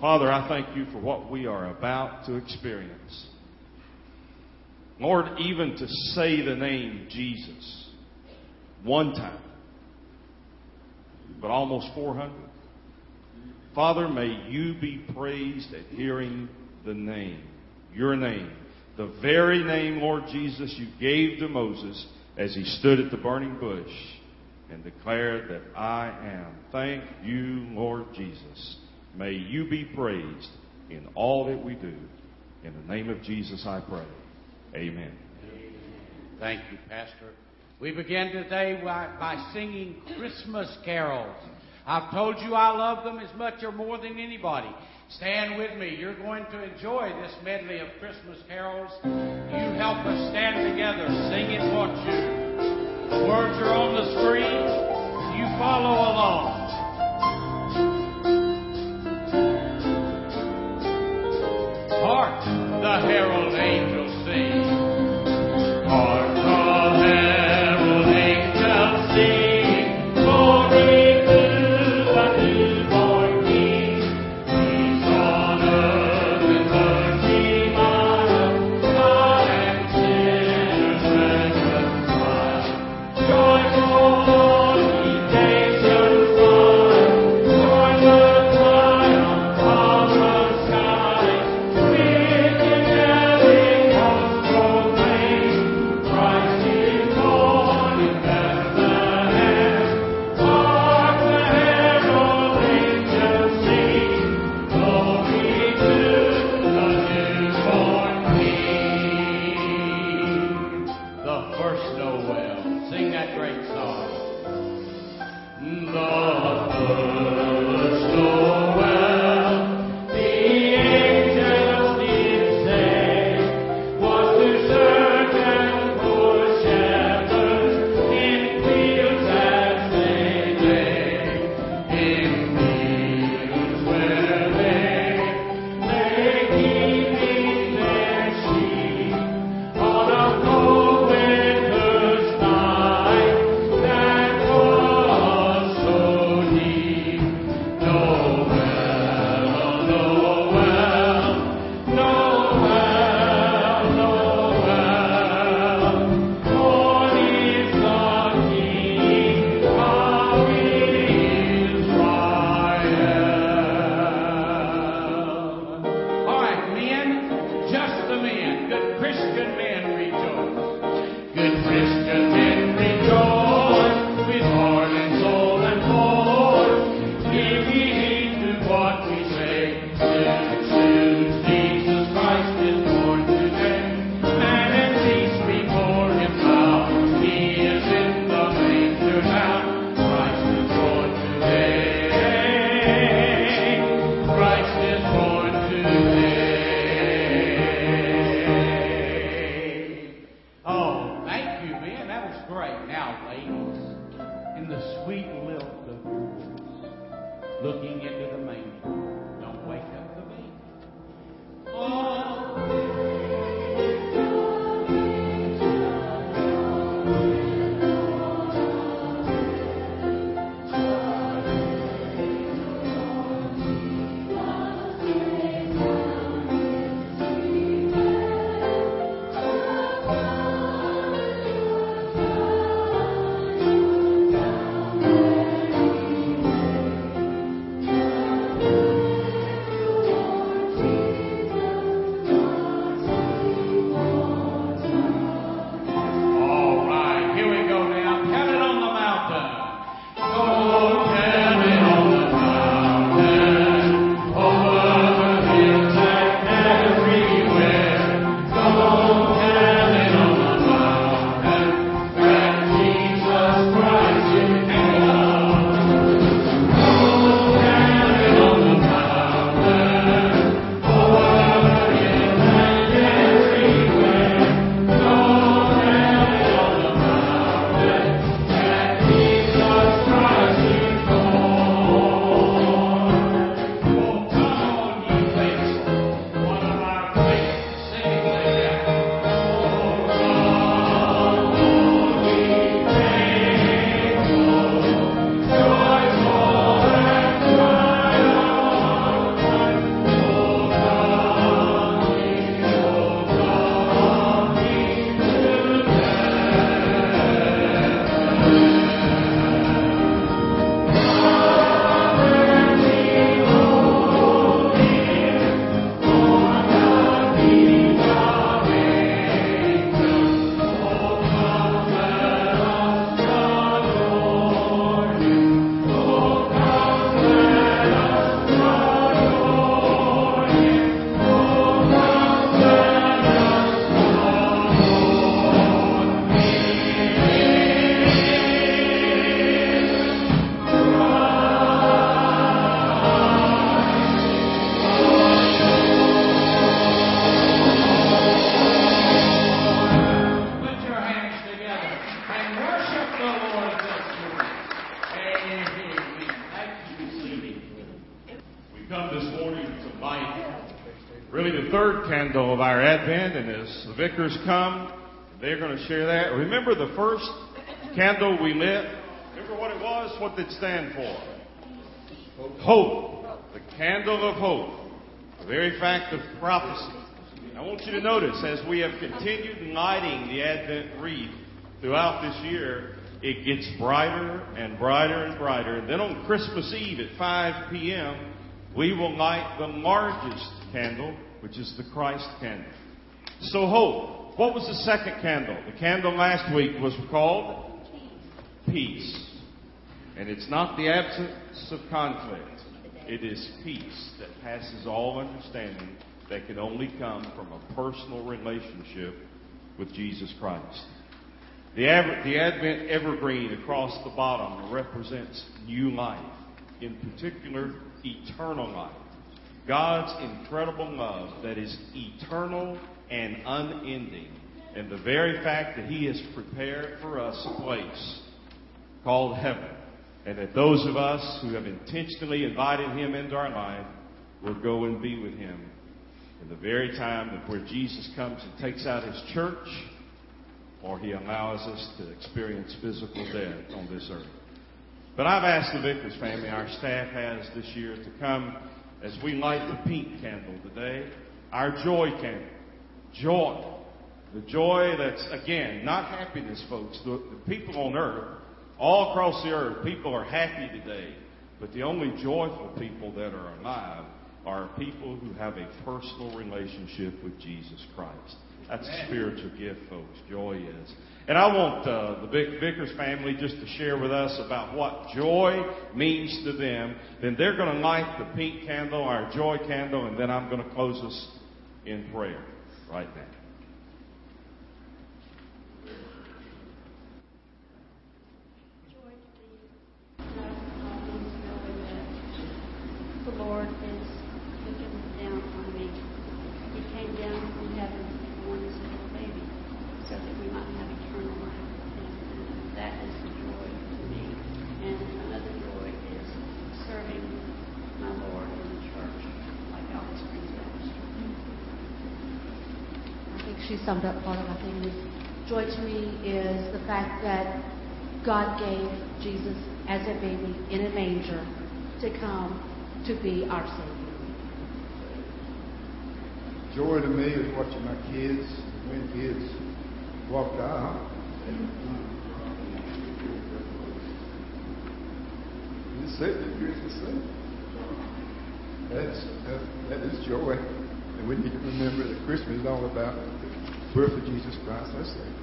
Father, I thank you for what we are about to experience. Lord, even to say the name Jesus one time, but almost 400. Father, may you be praised at hearing the name, your name, the very name, Lord Jesus, you gave to Moses as he stood at the burning bush and declared that I am. Thank you, Lord Jesus. May you be praised in all that we do. In the name of Jesus I pray. Amen. Thank you, Pastor. We begin today by singing Christmas carols. I've told you I love them as much or more than anybody. Stand with me. You're going to enjoy this medley of Christmas carols. You help us stand together. Sing it, won't you? The words are on the screen. You follow along. Hark, the herald angels sing. Hark, the herald angels sing. Glory to the newborn King. Peace on earth and mercy mild. God and sinners reconciled. Joyful all ye nations. come this morning to light really the third candle of our Advent, and as the vicars come, they're going to share that. Remember the first candle we lit? Remember what it was? What did it stand for? Hope. The candle of hope. The very fact of prophecy. I want you to notice, as we have continued lighting the Advent wreath throughout this year, it gets brighter and brighter and brighter. And then on Christmas Eve at 5 p.m., we will light the largest candle, which is the Christ candle. So hope. What was the second candle? The candle last week was called peace. And it's not the absence of conflict. It is peace that passes all understanding that can only come from a personal relationship with Jesus Christ. The Advent evergreen across the bottom represents new life, in particular, eternal life. God's incredible love that is eternal and unending, and the very fact that He has prepared for us a place called heaven, and that those of us who have intentionally invited Him into our life will go and be with Him in the very time that where Jesus comes and takes out His church, or He allows us to experience physical death on this earth. But I've asked the Vickers family, our staff has this year, to come as we light the pink candle today, our joy candle. Joy. The joy that's, again, not happiness, folks. The people on earth, all across the earth, people are happy today. But the only joyful people that are alive are people who have a personal relationship with Jesus Christ. That's a spiritual gift, folks. Joy is. And I want the Vickers family just to share with us about what joy means to them. Then they're going to light the pink candle, our joy candle, and then I'm going to close us in prayer right now. Joy to be knowing that the Lord is looking down on me. He came down from heaven and born as a little baby so that we might have eternal life. And that is the joy to me. And another joy is serving my Lord in the church, like Alice Springs Baptist. I think she summed up part of my thing. Joy to me is the fact that God gave Jesus as a baby in a manger to come to be our Savior. Joy to me is watching my kids, grandkids walk out. You said that you're the same. That is joy. And we need to remember that Christmas is all about the birth of Jesus Christ, our Savior.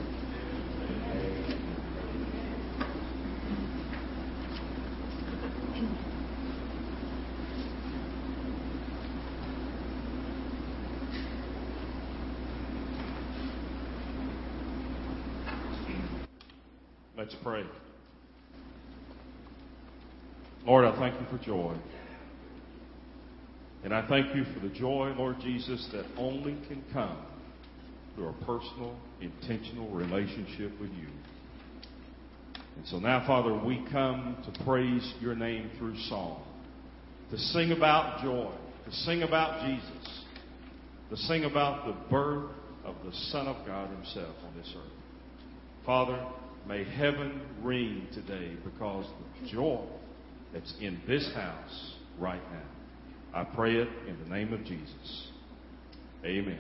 Let's pray. Lord, I thank you for joy. And I thank you for the joy, Lord Jesus, that only can come through a personal, intentional relationship with you. And so now, Father, we come to praise your name through song, to sing about joy, to sing about Jesus, to sing about the birth of the Son of God himself on this earth. Father, may heaven ring today because of the joy that's in this house right now. I pray it in the name of Jesus. Amen.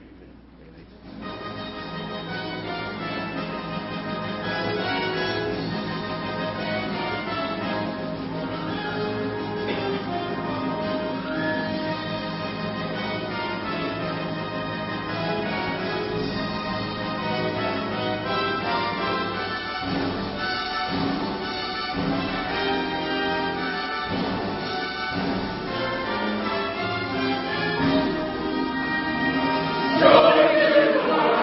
Joy to the world.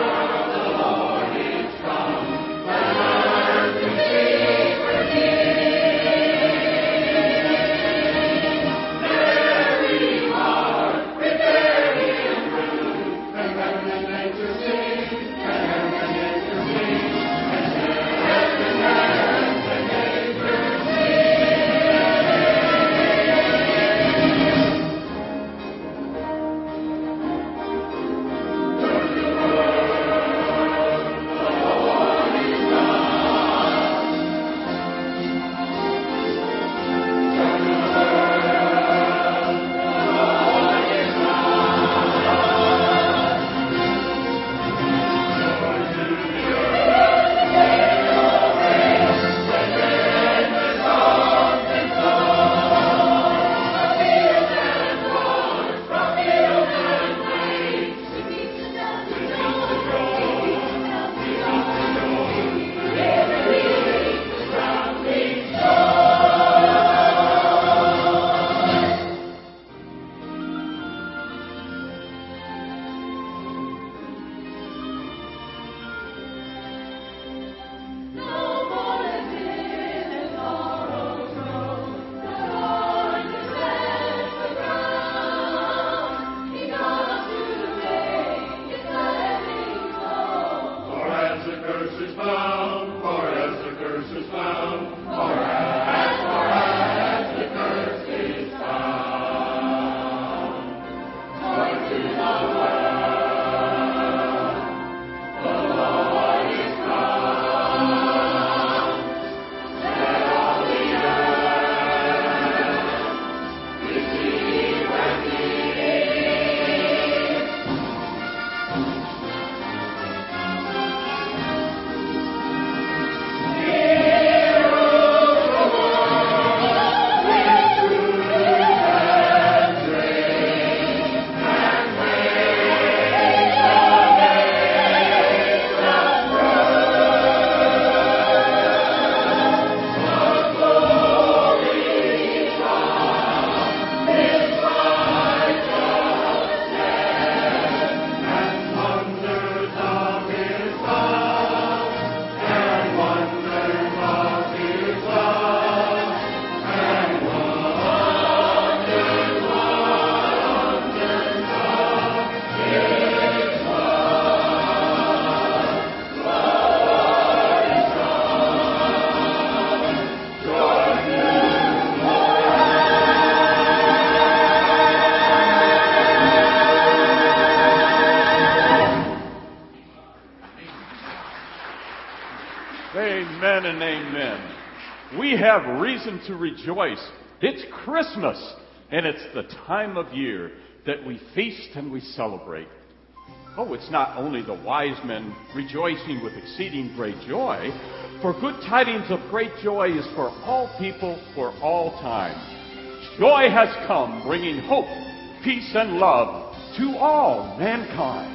we have reason to rejoice. It's Christmas, and it's the time of year that we feast and we celebrate. Oh, it's not only the wise men rejoicing with exceeding great joy, for good tidings of great joy is for all people for all time. Joy has come, bringing hope, peace, and love to all mankind.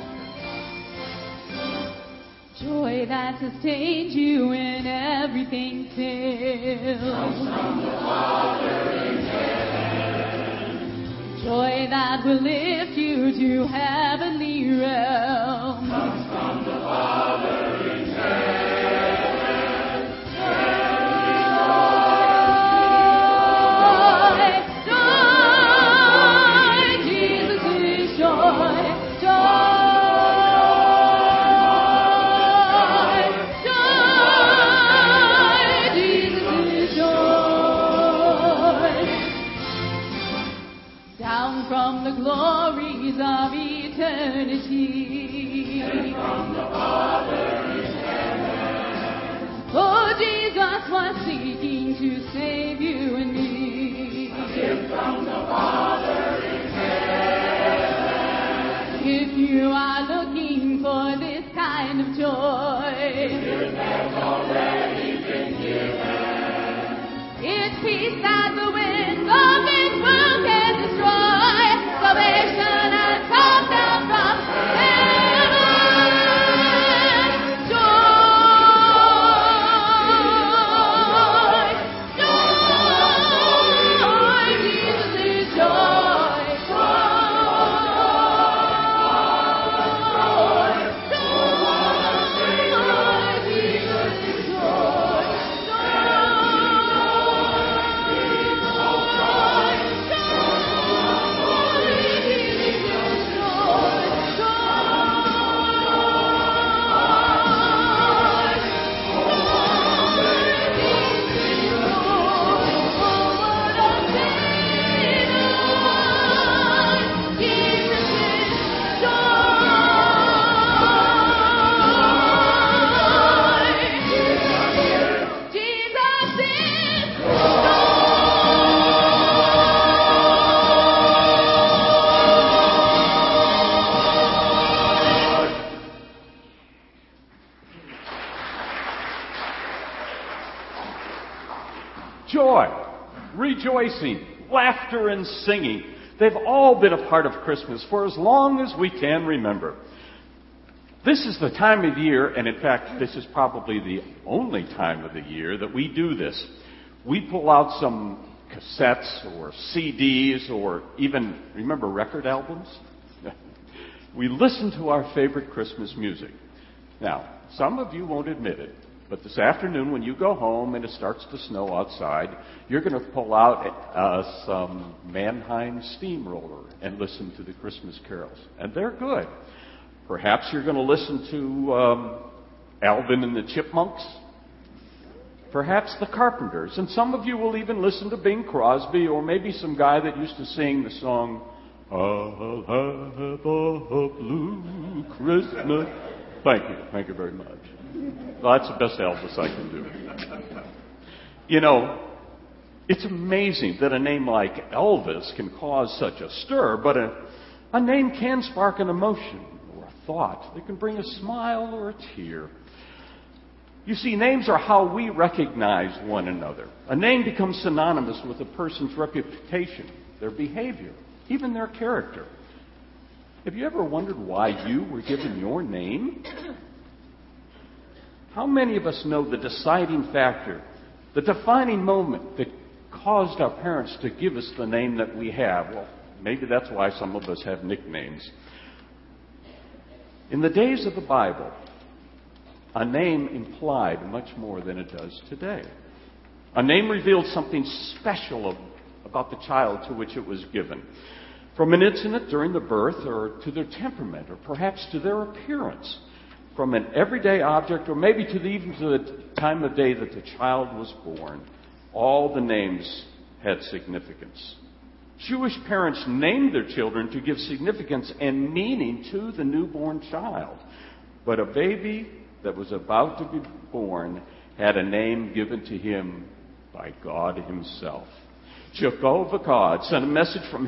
Joy that sustains you when everything fails. Comes from the Father in heaven. Joy that will lift you to heavenly realms. Comes from the Father in heaven. Joy, Jesus is joy. From the glories of eternity, from the Father in heaven. Oh, Jesus was seeking to save you and me. A gift from the Father in heaven. If you are looking for this kind of joy, it has already been given. It's peace that the winds of this world can destroy. Salvation has come down from heaven. Joy, joy, Jesus is joy. Joy, Jesus is joy. Joy, rejoicing, laughter, and singing. They've all been a part of Christmas for as long as we can remember. This is the time of year, and in fact, this is probably the only time of the year that we do this. We pull out some cassettes or CDs or even, remember, record albums? We listen to our favorite Christmas music. Now, some of you won't admit it, but this afternoon when you go home and it starts to snow outside, you're going to pull out some Mannheim Steamroller and listen to the Christmas carols. And they're good. Perhaps you're going to listen to Alvin and the Chipmunks. Perhaps the Carpenters. And some of you will even listen to Bing Crosby or maybe some guy that used to sing the song, I'll have a blue Christmas. Thank you. Thank you very much. Well, that's the best Elvis I can do. You know, it's amazing that a name like Elvis can cause such a stir, but a name can spark an emotion or a thought. It can bring a smile or a tear. You see, names are how we recognize one another. A name becomes synonymous with a person's reputation, their behavior, even their character. Have you ever wondered why you were given your name? How many of us know the deciding factor, the defining moment that caused our parents to give us the name that we have? Well, maybe that's why some of us have nicknames. In the days of the Bible, a name implied much more than it does today. A name revealed something special about the child to which it was given. From an incident during the birth or to their temperament or perhaps to their appearance. From an everyday object or maybe even to the time of day that the child was born. All the names had significance. Jewish parents named their children to give significance and meaning to the newborn child. But a baby that was about to be born had a name given to him by by God himself. Jehovah God sent a messenger from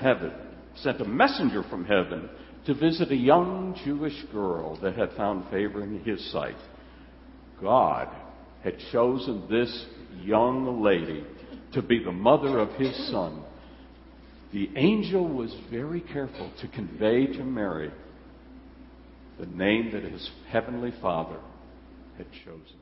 heaven to visit a young Jewish girl that had found favor in his sight. God had chosen this young lady to be the mother of his son. The angel was very careful to convey to Mary the name that his heavenly Father had chosen.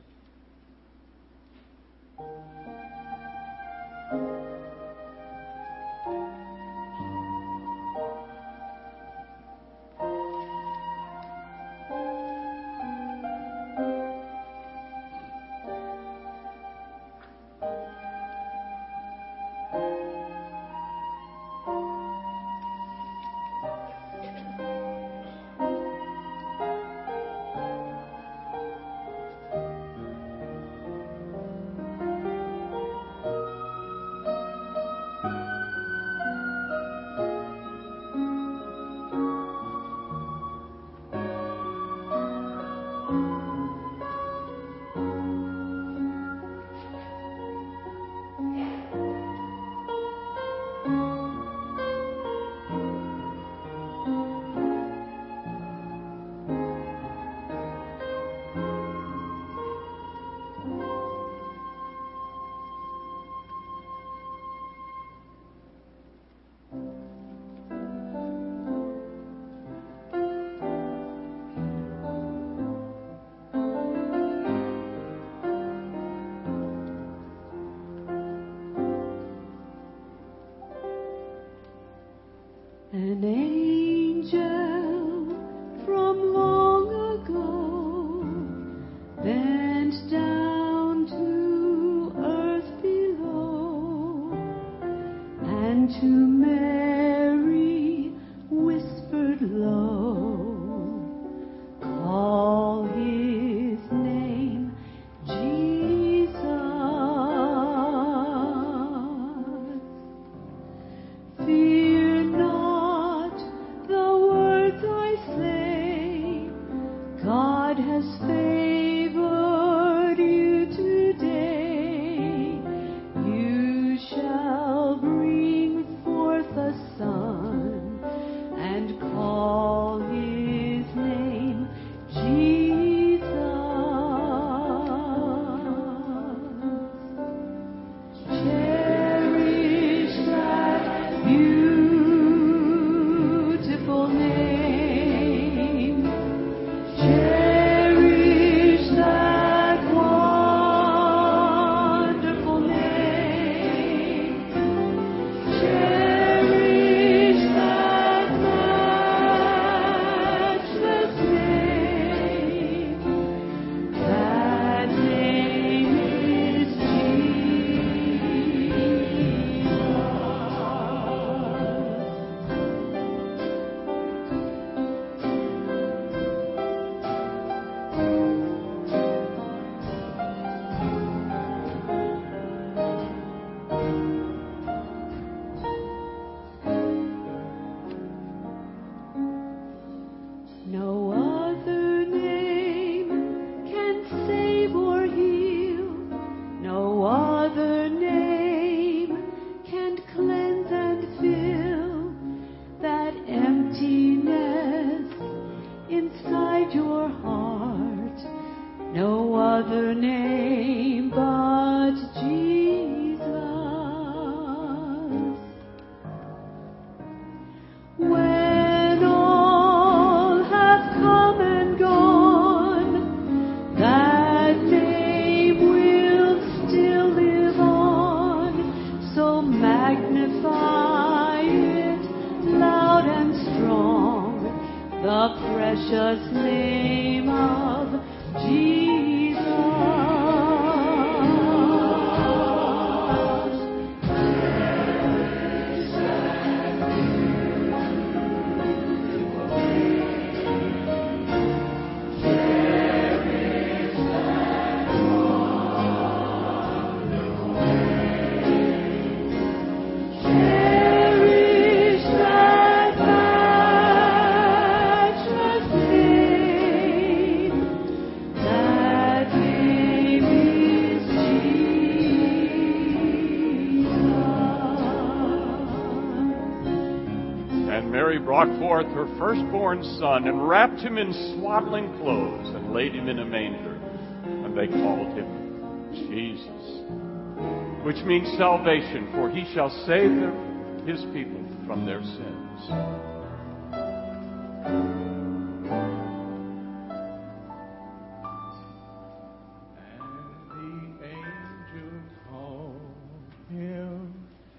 An angel from long ago bent down to earth below, and to Mary whispered low, call his name Jesus. Fear not the words I say, God has favored you today. You shall bring forth a son, and call his name Jesus. Cherish that beautiful name. Cherish that wonderful name. Cherish that matchless name. That name is Jesus. No other name can save or heal. No other name can cleanse and fill that emptiness inside your heart. No other name but Jesus. When all have come and gone, that name will still live on. So magnify it loud and strong, the precious name of Jesus. Cherish that matchless name. That brought forth her firstborn son and wrapped him in swaddling clothes and laid him in a manger. And they called him Jesus, which means salvation, for he shall save his people from their sins. And the angel called him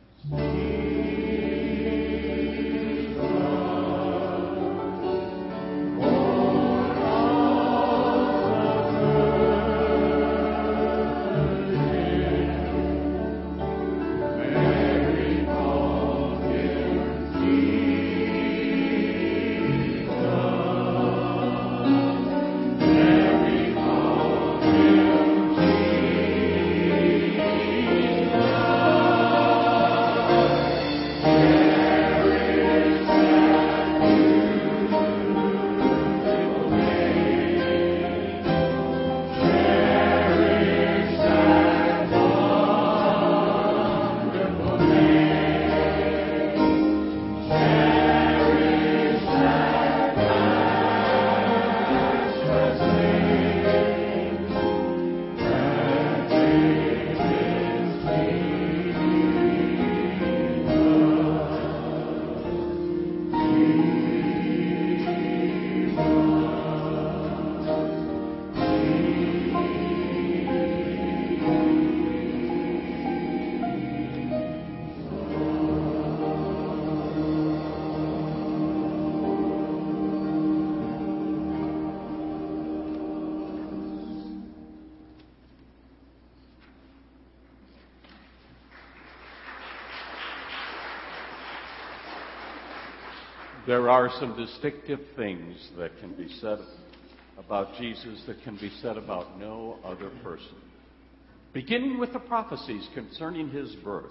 There are some distinctive things that can be said about Jesus that can be said about no other person. Beginning with the prophecies concerning his birth,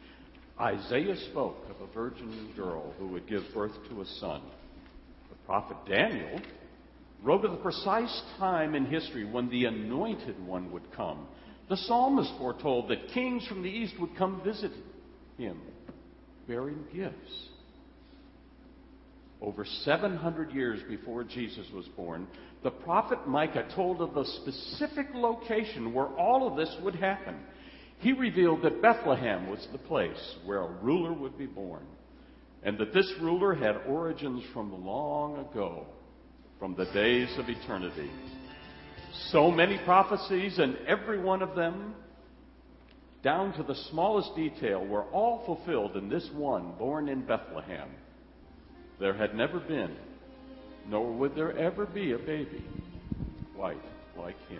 Isaiah spoke of a virgin girl who would give birth to a son. The prophet Daniel wrote of the precise time in history when the anointed one would come. The psalmist foretold that kings from the east would come visit him, bearing gifts. Over 700 years before Jesus was born, the prophet Micah told of a specific location where all of this would happen. He revealed that Bethlehem was the place where a ruler would be born, and that this ruler had origins from long ago, from the days of eternity. So many prophecies, and every one of them, down to the smallest detail, were all fulfilled in this one born in Bethlehem. There had never been, nor would there ever be, a baby quite like him.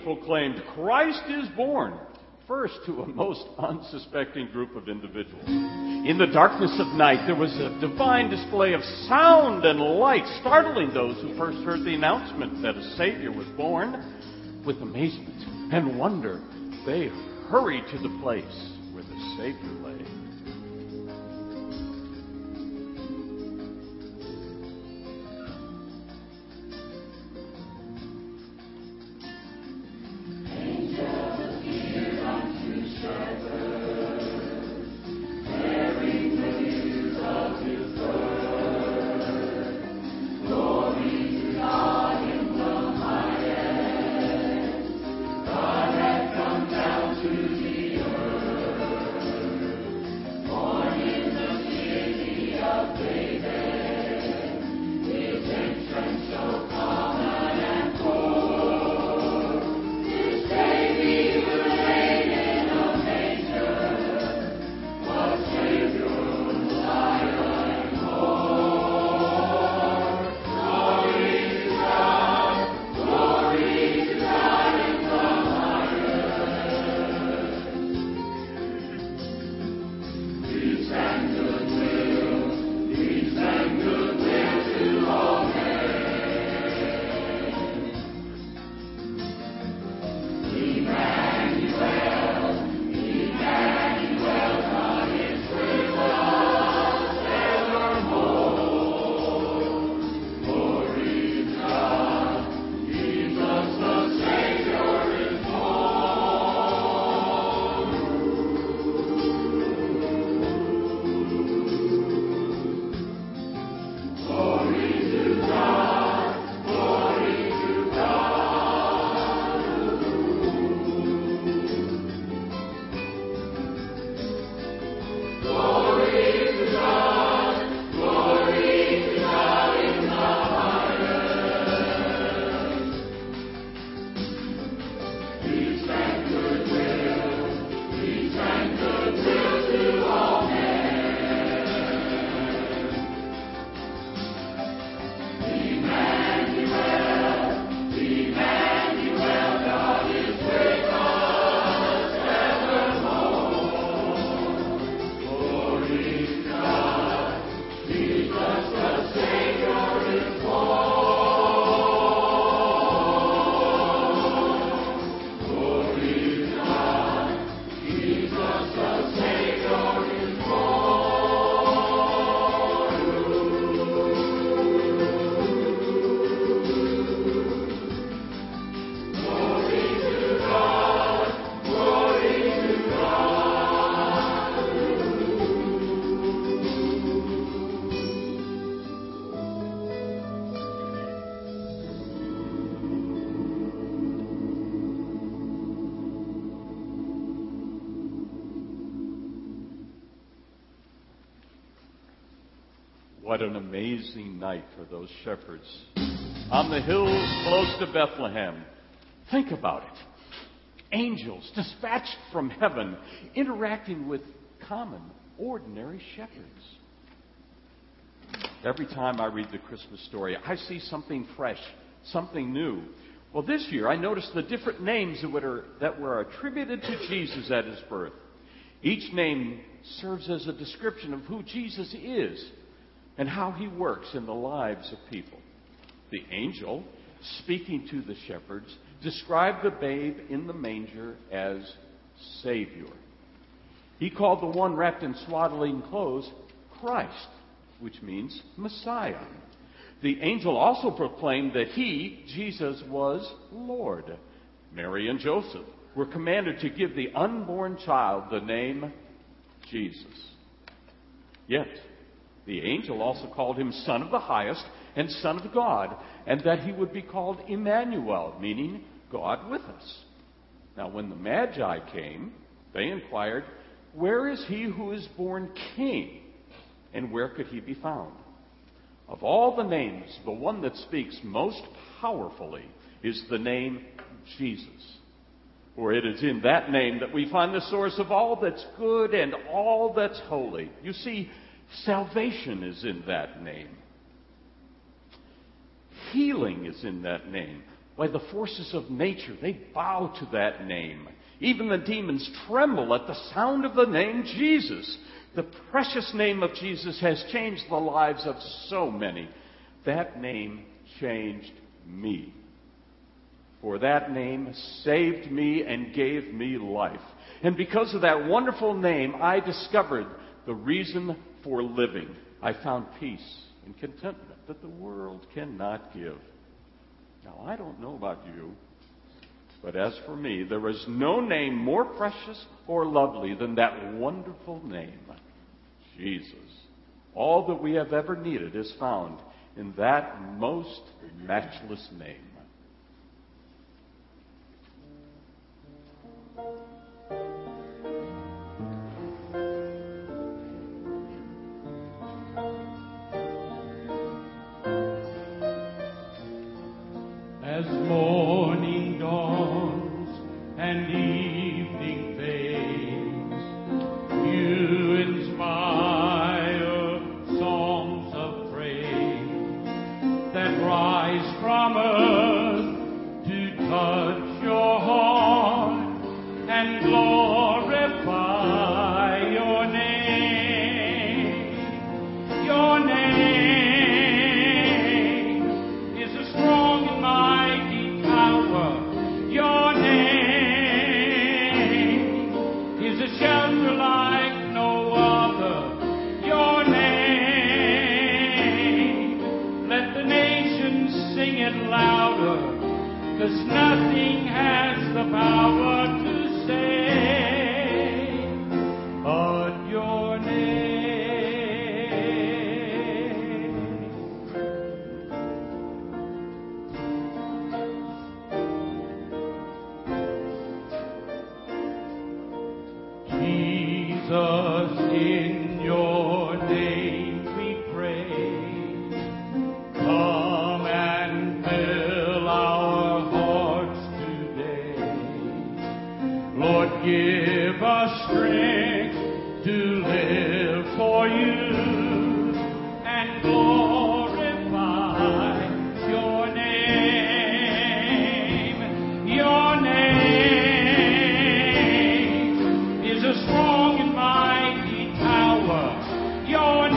proclaimed, "Christ is born," first to a most unsuspecting group of individuals. In the darkness of night, there was a divine display of sound and light, startling those who first heard the announcement that a Savior was born. With amazement and wonder, they hurried to the place where the Savior lay. What an amazing night for those shepherds on the hills close to Bethlehem. Think about it. Angels dispatched from heaven interacting with common, ordinary shepherds. Every time I read the Christmas story, I see something fresh, something new. Well, this year I noticed the different names that were attributed to Jesus at his birth. Each name serves as a description of who Jesus is and how he works in the lives of people. The angel, speaking to the shepherds, described the babe in the manger as Savior. He called the one wrapped in swaddling clothes Christ, which means Messiah. The angel also proclaimed that he, Jesus, was Lord. Mary and Joseph were commanded to give the unborn child the name Jesus. Yet, the angel also called him Son of the Highest and Son of God, and that he would be called Emmanuel, meaning God with us. Now, when the Magi came, they inquired, "Where is he who is born King, and where could he be found?" Of all the names, the one that speaks most powerfully is the name Jesus. For it is in that name that we find the source of all that's good and all that's holy. You see, salvation is in that name. Healing is in that name. Why, the forces of nature, they bow to that name. Even the demons tremble at the sound of the name Jesus. The precious name of Jesus has changed the lives of so many. That name changed me. For that name saved me and gave me life. And because of that wonderful name, I discovered the reason for living. I found peace and contentment that the world cannot give. Now, I don't know about you, but as for me, there is no name more precious or lovely than that wonderful name, Jesus. All that we have ever needed is found in that most matchless name. As morning dawns and evening fades, you inspire songs of praise that rise from earth to touch your heart and glorify your name. Your name is a strong and mighty tower. Your name is a shelter like no other. Your name, let the nations sing it louder, 'cause nothing has the power to save but your name. Jesus, in your name we pray. Come and fill our hearts today. Lord, give us strength to live for you and glorify your name. Your name is a strong and mighty tower. Your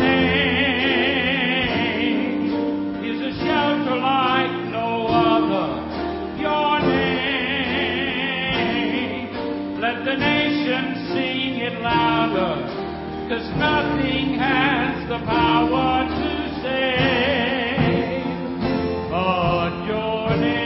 name is a shelter like no other. Your name, let the nations sing it louder, 'cause nothing has the power to save but your name.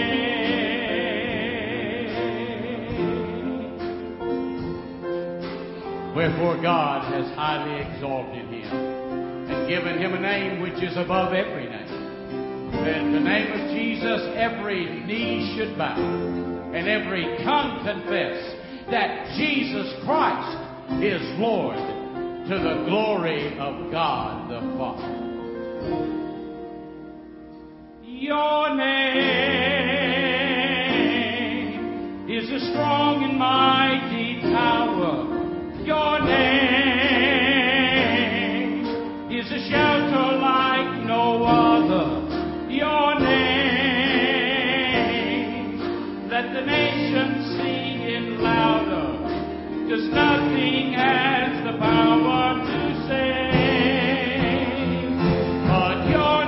Wherefore God has highly exalted him and given him a name which is above every name, that in the name of Jesus every knee should bow and every tongue confess that Jesus Christ is Lord, to the glory of God the Father. Your name is a strong and mighty tower. Your name is a shelter like no other. Your name, let the nations sing it louder, 'cause nothing has the power to save but your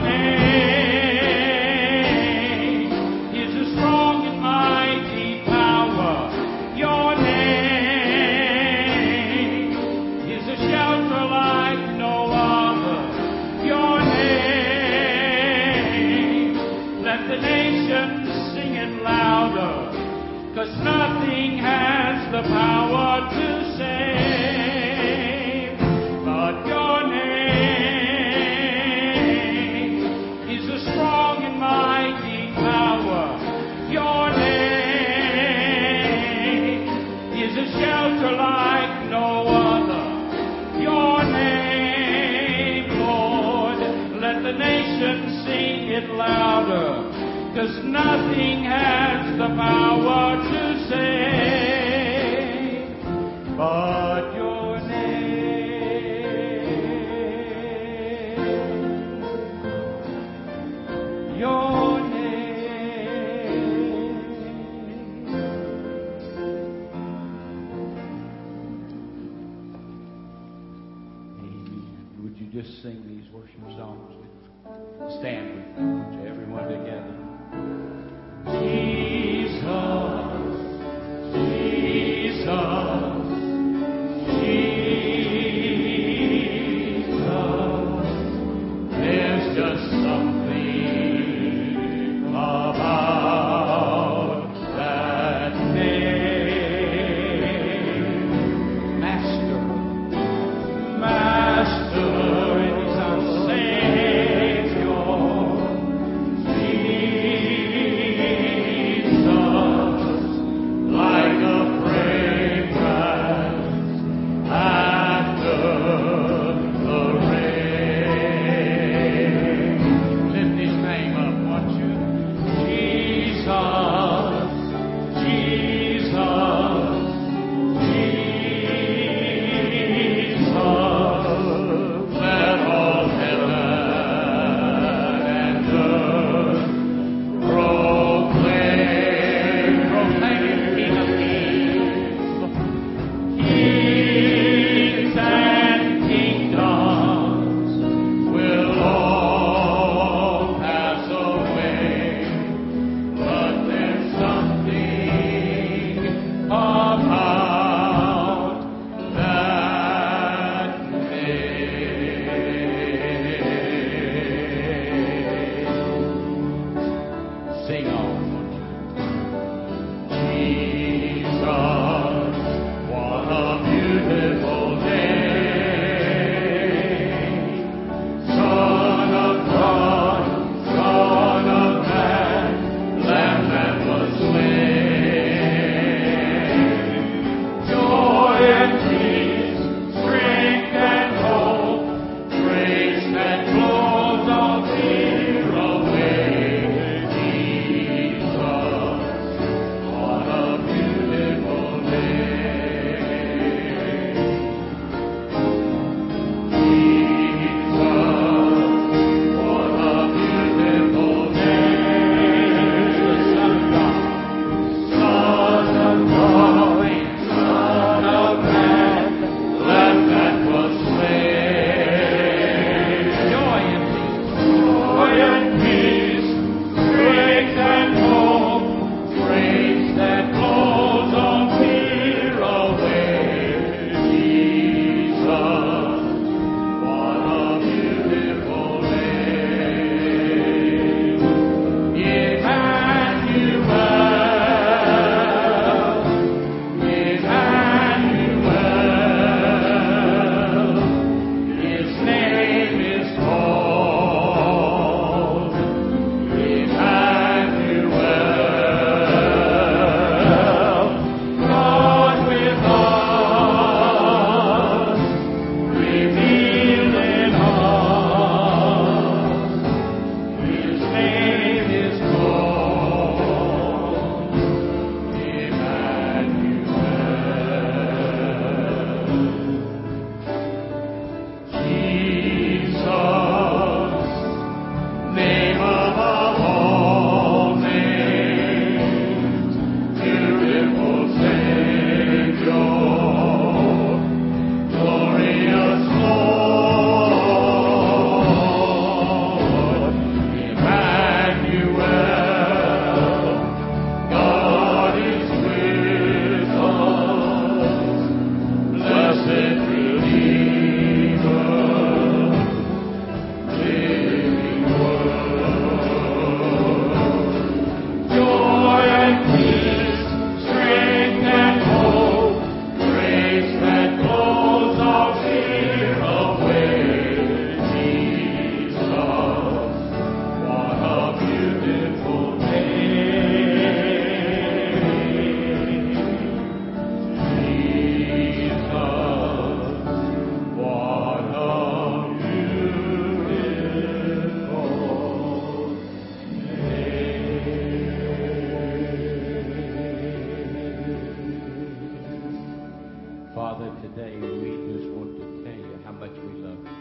name is a strong and mighty power. Your name is a shelter like no other. Your name, let the nations sing it louder, 'cause nothing has the power to save but your name is a strong and mighty power. Your name is a shelter like no other. Your name, Lord, let the nations sing it louder, 'cause nothing has the power to save but your name. Your name. would you just sing these worship songs with me? Stand with me, would you, everyone together. Jesus, Jesus, Jesus, there's just something about that name. Master, Master is our Savior. Jesus, like a fragrance after the rain. Lift His name up, won't you? Jesus, Jesus, Jesus, let all heaven and earth proclaim Him King of Kings. Kings and kingdoms will all pass away, but there's something about that name. Sing on. Jesus, what a beautiful name. Son of God, Son of Man, Lamb that was slain. Joy and peace, strength and hope, grace that flows all fear away. Jesus, what a beautiful name. Jesus, what a beautiful name. The Son of God, Son of God, Son of Man, Lamb that was slain. Joy and peace, strength and hope, grace that flows all fear away. Jesus, what a beautiful name. Emmanuel, His name is called Emmanuel. God with us, revealed in us. His name is called Emmanuel. Jesus, name above all names, beautiful Savior, glorious Lord, Emmanuel, God is with us, blessed Redeemer, living Word. Joy and peace, strength and hope, grace that blows all fear away. Jesus, what a beautiful name. Jesus, what a beautiful name. Father, today we just want to tell you how much we love you.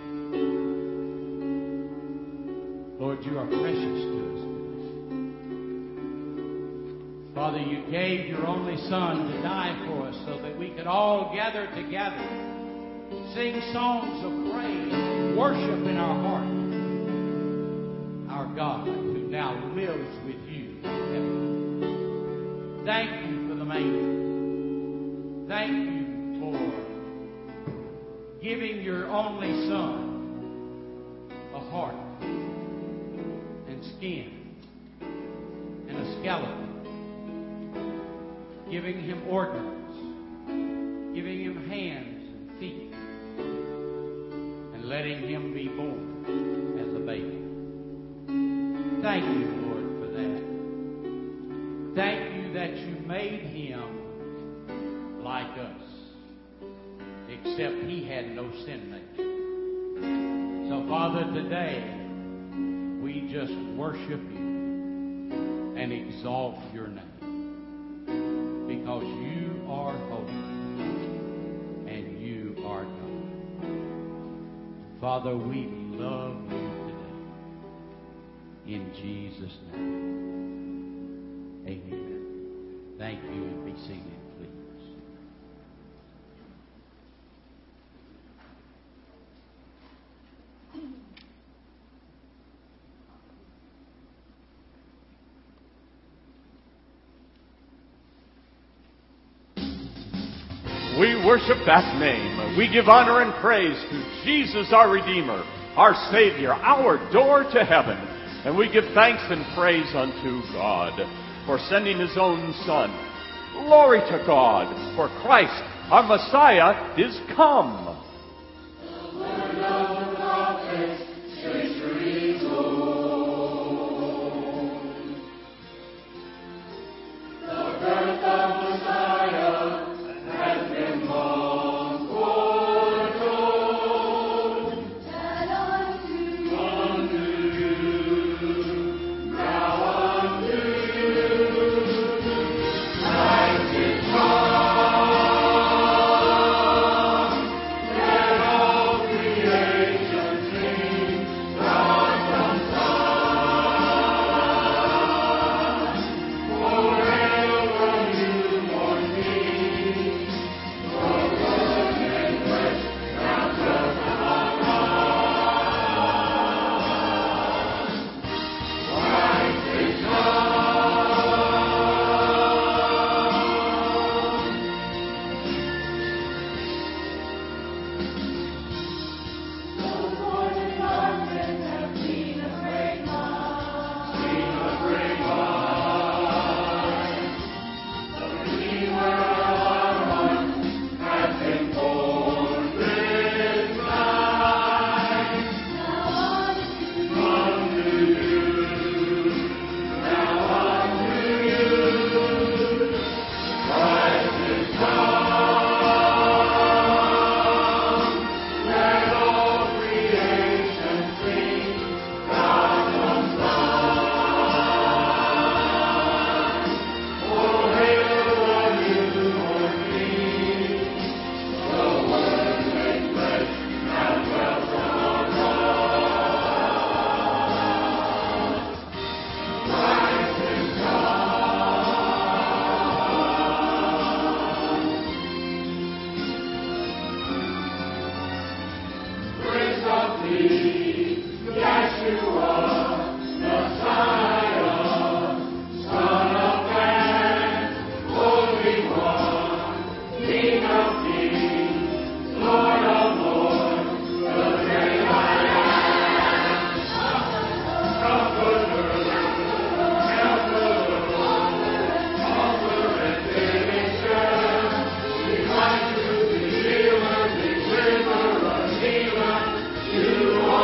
Lord, you are precious to us. Father, you gave your only Son to die for us so that we could all gather together sing songs of praise, worship in our heart. Our God, who now lives with you in heaven. Thank you for the manger. Thank you for giving your only Son a heart and skin and a skeleton, giving him organs, giving him hands and feet, and letting him be born as a baby. Thank you, Lord, for that. Thank you that you made him like us, except he had no sin nature. So, Father, today we just worship you and exalt your name, because you are holy and you are God. Father, we love you today. In Jesus' name, amen. Thank you, and be seated, please. We worship that name. We give honor and praise to Jesus, our Redeemer, our Savior, our door to heaven. And we give thanks and praise unto God for sending His own Son. Glory to God, for Christ, our Messiah, is come. The word of the prophets, centuries old. The birth of Messiah has been long foretold. That unto you, now unto you, Christ is come. Let all creation sing, God from Zion. Forever newborn King, your word made flesh, now dwells among us. Christ is Those born in darkness have seen a great light. Seen a great light. The Redeemer of our hearts has been born this night. Now unto you, now unto you, Christ is come. Let all creation sing, God from Zion. Oh, hail the newborn King. The Word made flesh, now dwells among us. Christ is come. Prince of Peace, Yeshua, Messiah, Son of Man, Holy One, King of Kings, Lord of Lords, the great I am. Comforter, Helper, and Finisher, we like to be healer, deliverer, healer. You are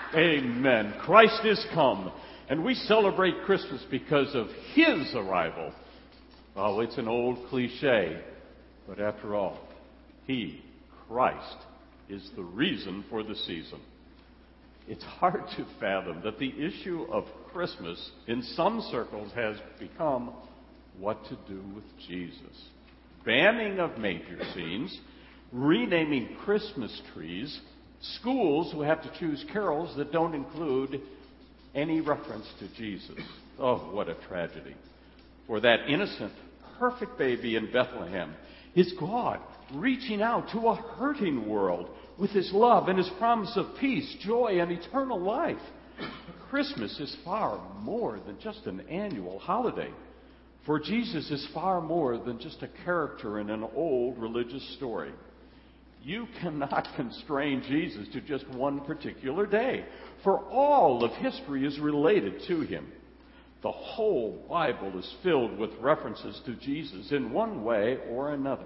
Amen. Christ is come, and we celebrate Christmas because of His arrival. Oh, it's an old cliche, but after all, He, Christ, is the reason for the season. It's hard to fathom that the issue of Christmas in some circles has become what to do with Jesus. Banning of manger scenes, renaming Christmas trees, schools who have to choose carols that don't include any reference to Jesus. Oh, what a tragedy. For that innocent, perfect baby in Bethlehem is God reaching out to a hurting world with His love and His promise of peace, joy, and eternal life. Christmas is far more than just an annual holiday. For Jesus is far more than just a character in an old religious story. You cannot constrain Jesus to just one particular day, for all of history is related to Him. The whole Bible is filled with references to Jesus in one way or another.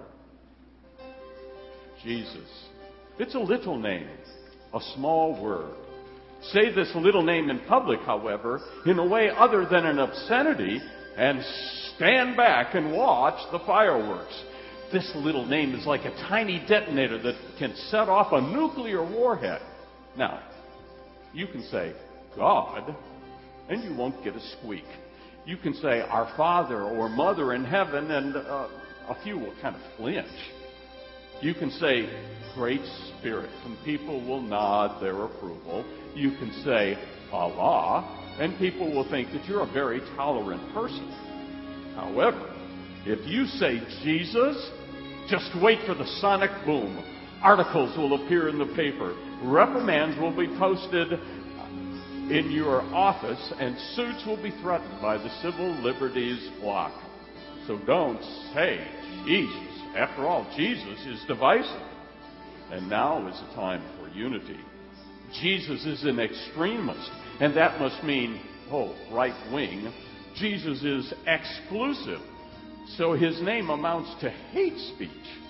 Jesus. It's a little name, a small word. Say this little name in public, however, in a way other than an obscenity, and stand back and watch the fireworks. This little name is like a tiny detonator that can set off a nuclear warhead. Now, you can say, God, and you won't get a squeak. You can say, Our Father or Mother in heaven, and a few will kind of flinch. You can say, Great Spirit, and people will nod their approval. You can say, Allah, and people will think that you're a very tolerant person. However, if you say Jesus, just wait for the sonic boom. Articles will appear in the paper. Reprimands will be posted in your office, and suits will be threatened by the Civil Liberties Bloc. So don't say Jesus. After all, Jesus is divisive. And now is the time for unity. Jesus is an extremist, and that must mean, right wing. Jesus is exclusive, so His name amounts to hate speech.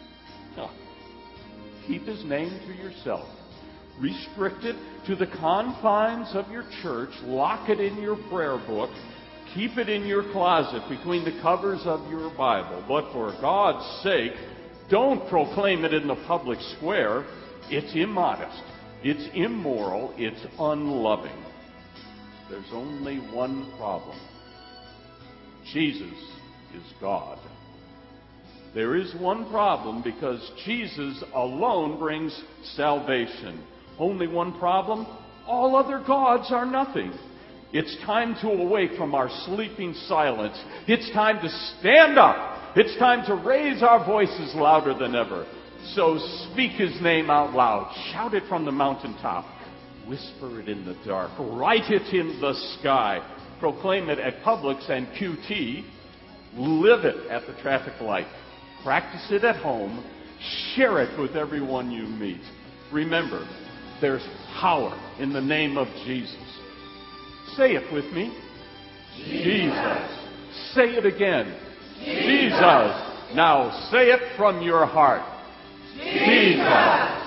Keep His name to yourself. Restrict it to the confines of your church. Lock it in your prayer book. Keep it in your closet between the covers of your Bible. But for God's sake, don't proclaim it in the public square. It's immodest. It's immoral. It's unloving. There's only one problem. Jesus is God. There is one problem because Jesus alone brings salvation. Only one problem. All other gods are nothing. It's time to awake from our sleeping silence. It's time to stand up. It's time to raise our voices louder than ever. So speak His name out loud. Shout it from the mountaintop. Whisper it in the dark. Write it in the sky. Proclaim it at Publix and QT. Live it at the traffic light. Practice it at home. Share it with everyone you meet. Remember, there's power in the name of Jesus. Say it with me. Jesus. Say it again. Jesus. Now say it from your heart. Jesus.